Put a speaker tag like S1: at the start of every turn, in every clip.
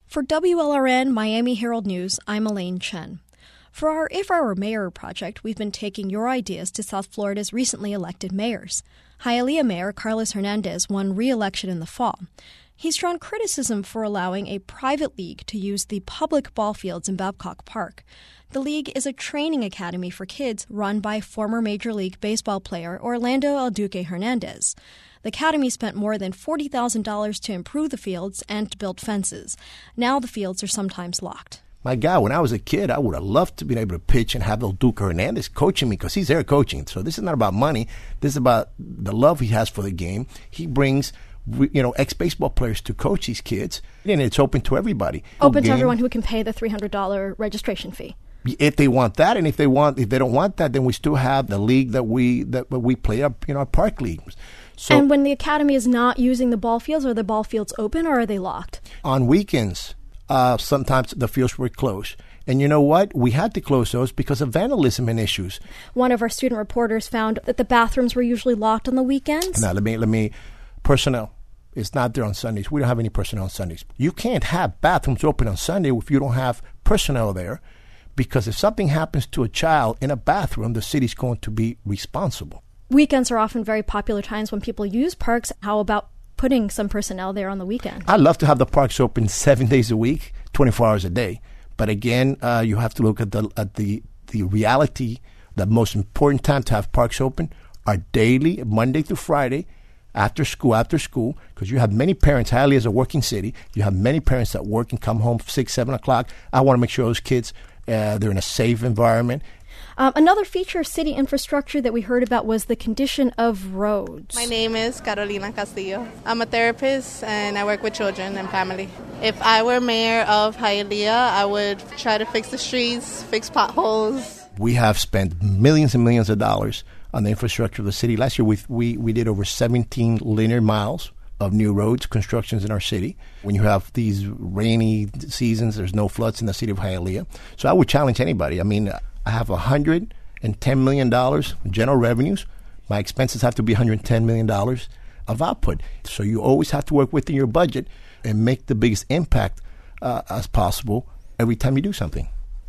S1: For WLRN Miami Herald News, I'm Elaine Chen. For our If I Were Mayor project, we've been taking your ideas to South Florida's recently elected mayors. Hialeah Mayor Carlos Hernandez won re-election in the fall. He's drawn criticism for allowing a private league to use the public ball fields in Babcock Park. The league is a training academy for kids run by former Major League Baseball player Orlando El Duque Hernandez. The academy spent more than $40,000 to improve the fields and to build fences. Now the fields are sometimes locked.
S2: My God, when I was a kid, I would have loved to be able to pitch and have El Duque Hernandez coaching me because he's there coaching. So this is not about money. This is about the love he has for the game. He brings, ex-baseball players to coach these kids, and it's open to everybody.
S1: Open to everyone who can pay the $300 registration fee.
S2: If they want that, and if they don't want that, then we still have the league that we play up, our park leagues. So,
S1: and when the academy is not using the ball fields, are the ball fields open or are they locked?
S2: On weekends, sometimes the fields were closed. And you know what? We had to close those because of vandalism and issues.
S1: One of our student reporters found that the bathrooms were usually locked on the weekends.
S2: Now, let me personnel. It's not there on Sundays. We don't have any personnel on Sundays. You can't have bathrooms open on Sunday if you don't have personnel there, because if something happens to a child in a bathroom, the city's going to be responsible.
S1: Weekends are often very popular times when people use parks. How about putting some personnel there on the weekend?
S2: I'd love to have the parks open 7 days a week, 24 hours a day. But again, you have to look at the reality. The most important time to have parks open are daily, Monday through Friday, after school, because you have many parents. Hialeah is a working city. You have many parents that work and come home 6, 7 o'clock. I want to make sure those kids, they're in a safe environment.
S1: Another feature of city infrastructure that we heard about was the condition of roads.
S3: My name is Carolina Castillo. I'm a therapist and I work with children and family. If I were mayor of Hialeah, I would try to fix the streets, fix potholes.
S2: We have spent millions and millions of dollars on the infrastructure of the city. Last year, we did over 17 linear miles of new roads, constructions in our city. When you have these rainy seasons, there's no floods in the city of Hialeah. So I would challenge anybody. I mean, I have $110 million in general revenues. My expenses have to be $110 million of output. So you always have to work within your budget and make the biggest impact as possible every time you do something.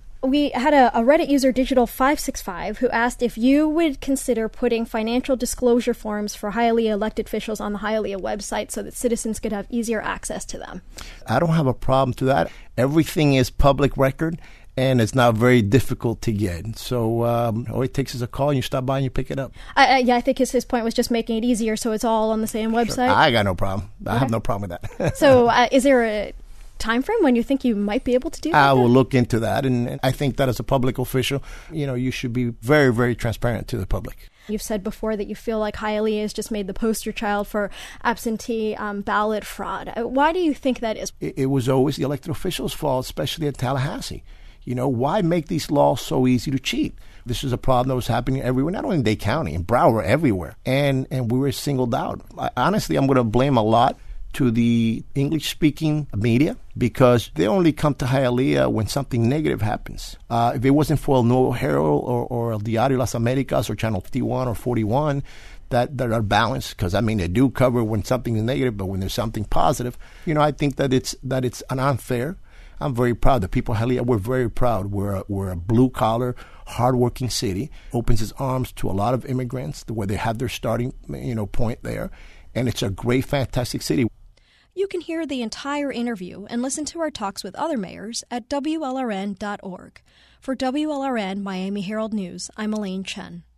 S1: We had a Reddit user, Digital565, who asked if you would consider putting financial disclosure forms for Hialeah elected officials on the Hialeah website so that citizens could have easier access to them.
S2: I don't have a problem to that. Everything is public record, and it's not very difficult to get. So all it takes is a call, and you stop by and you pick it up.
S1: I think his point was just making it easier so it's all on the same website.
S2: Sure. I got no problem. I have no problem with that.
S1: So is there a time frame when you think you might be able to do that?
S2: I will look into that, and I think that as a public official, you should be very, very transparent to the public.
S1: You've said before that you feel like Hialeah has just made the poster child for absentee ballot fraud. Why do you think that is?
S2: It was always the elected officials' fault, especially in Tallahassee. Why make these laws so easy to cheat? This is a problem that was happening everywhere, not only in Dade County, in Broward, everywhere. And we were singled out. Honestly, I'm going to blame a lot to the English-speaking media because they only come to Hialeah when something negative happens. If it wasn't for El Nuevo Herald or El Diario Las Americas or Channel 51 or 41, that are balanced, because they do cover when something is negative, but when there's something positive, I think that it's an unfair. I'm very proud. The people of Hialeah, we're very proud. We're a blue-collar, hard-working city. Opens its arms to a lot of immigrants where they have their starting point there. And it's a great, fantastic city.
S1: You can hear the entire interview and listen to our talks with other mayors at WLRN.org. For WLRN Miami Herald News, I'm Elaine Chen.